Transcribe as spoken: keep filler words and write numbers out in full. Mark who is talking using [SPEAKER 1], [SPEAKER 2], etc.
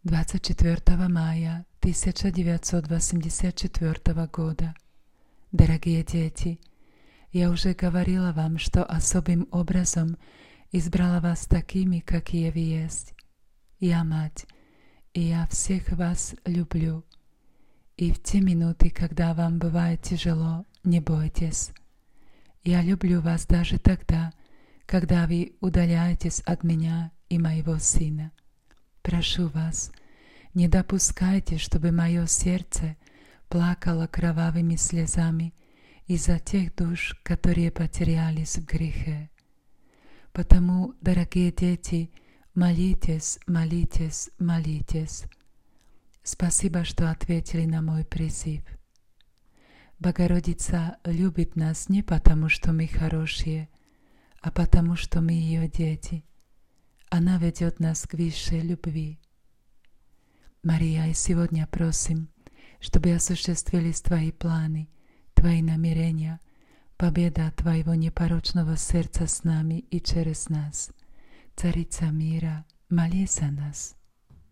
[SPEAKER 1] двадцать четвёртого мая тысяча девятьсот восемьдесят четвёртого года. Дорогие дети, я уже говорила вам, что особым образом избрала вас такими, какие вы есть. Я мать, и я всех вас люблю. И в те минуты, когда вам бывает тяжело, не бойтесь. Я люблю вас даже тогда, когда вы удаляетесь от меня и моего сына. Прошу вас, не допускайте, чтобы мое сердце плакало кровавыми слезами из-за тех душ, которые потерялись в грехе. Потому, дорогие дети, молитесь, молитесь, молитесь. Спасибо, что ответили на мой призыв. Богородица любит нас не потому, что мы хорошие, а потому, что мы ее дети. Она ведет нас к высшей любви. Мария, и сегодня просим, чтобы осуществились Твои планы, Твои намерения, победа Твоего непорочного сердца с нами и через нас. Царица мира, молись за нас.